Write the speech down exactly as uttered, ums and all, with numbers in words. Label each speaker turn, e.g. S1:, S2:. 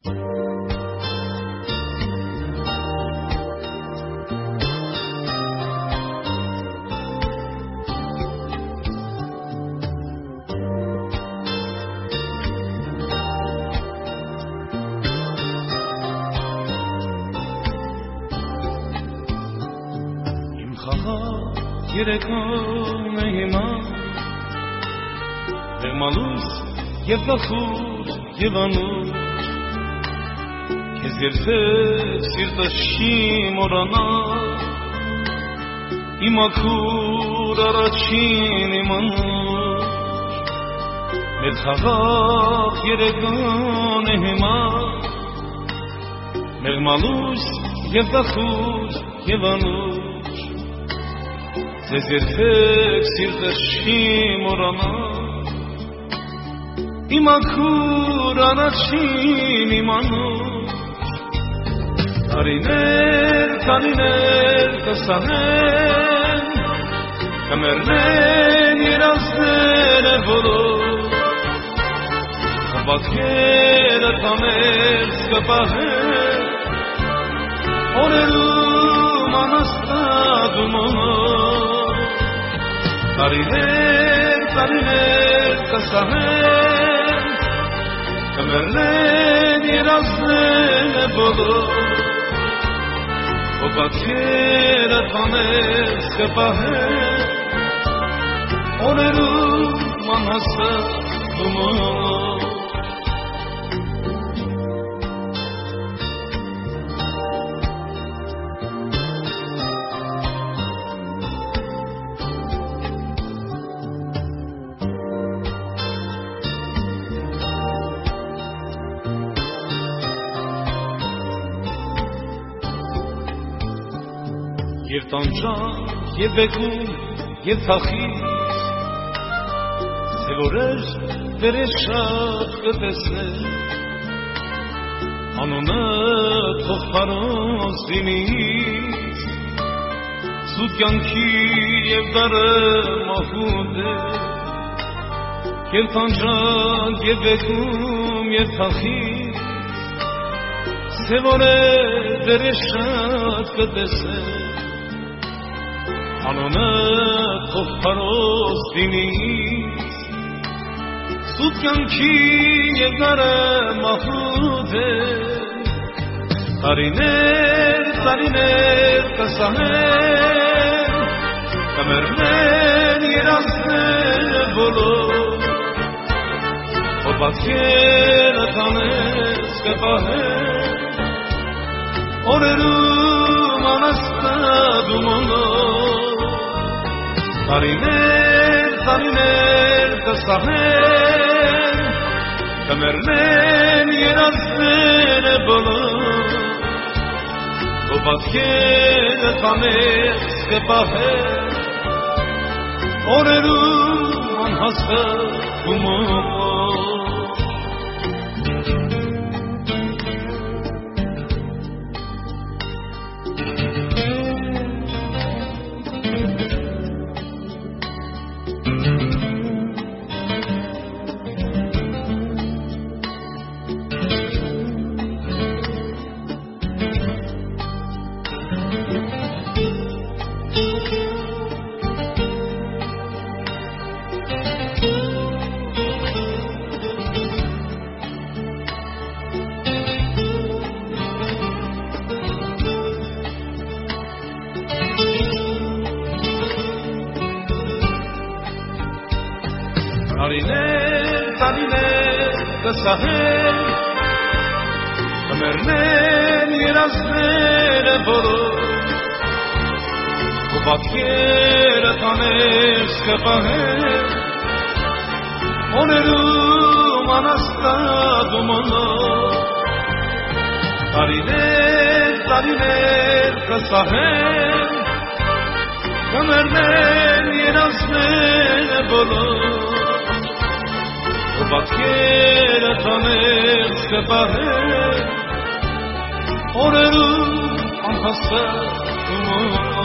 S1: Երեկոն է հիմա Դեղմանուս և բախուր և անուր Քեզ երբեք սիրտը չի մորանա Իմ աքուր առաջին իմ անուր Մեր խաղաղ երեկոն է հիմա Դեղմանուս և բախուր և անուր Ձեզ երբեք սիրտը չի մորանա Իմ աքուր առաջին իմ անուր Տարիներ, տարիներ կսահեն Կմեռնեն երազները բոլոր Հավատքերը տամերձ կպահեն Օրերում անաստատում օնոր Տարիներ, տարիներ կսահեն Կմեռնեն երազները բոլոր Հոգատքերը տամերձ կպահեն Օրերում անհաստ ումոր Եվ տանջան, և բեկում, և թախից Ձևորեր վերեր շատ կտեսներ Անոնը թող պարոս լինից Սուտ կյանքի և դարը մահուդ է Եվ տանջան, և բեկում, և թախից Ձևորեր վերեր շատ կտեսներ Անոնը թող պարոս լինից Սուտ կյանքի և դարը մահուդ է Տարիներ, տարիներ կսահեն Կմեռնեն երազները բոլոր Հոբատքերը տամերձ կպահեն Օրերում անաստատում օնոր Տարիներ, տարիներ կսահեն Կմեռնեն երազները բոլոր Հոբատքերը տամերձ կպահեն Օրերում անհաստ ումոր Տարիներ, տարիներ կսահեն Կմեռնեն երազները բոլոր Հոբատքերը տամերձ կպահեն Օրերում անաստատում օնոր Տարիներ, տարիներ կսահեն Կմեռնեն երազները բոլոր Հոբատքերը տամերձ կպահեն Օրերում անհաստ ումոր